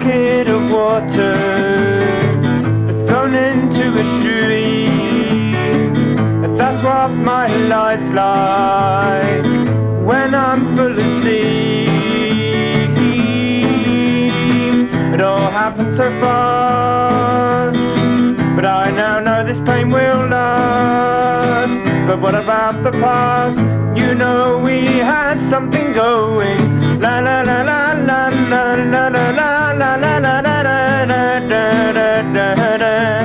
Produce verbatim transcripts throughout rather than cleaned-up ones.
bucket of water thrown into a stream. That's what my life's like when I'm full of steam. It all happened so fast, but I now know this pain will last. But what about the past? You know we had something going. La la la la la la la la la la la la la la la la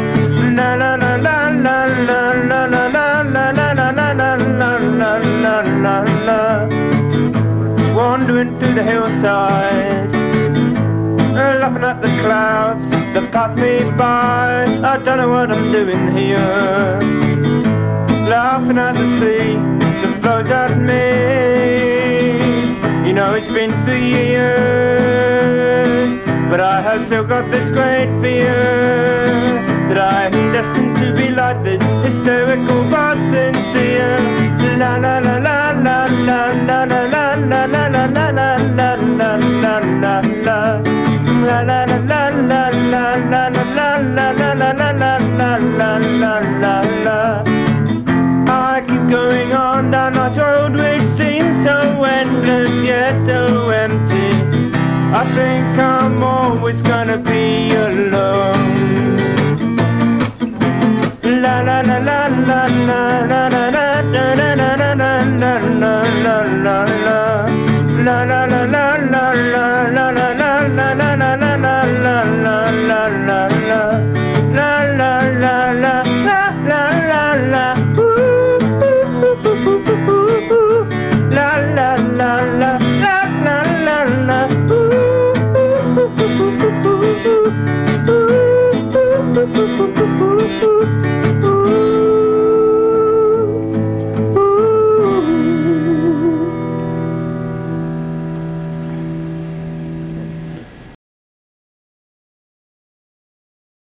la la. Wandering through the hillside, laughing at the clouds that pass me by. I don't know what I'm doing here. Laughing at the sea that flows at me. You know it's been for years, but I have still got this great fear that I am destined to be like this, hysterical but sincere. La la la la la la la la la la la la la la la la la la la. La la la la la la la la la la la la la la la la la la. I keep going on down that road which seems so endless yet so empty. I think I'm always gonna be alone.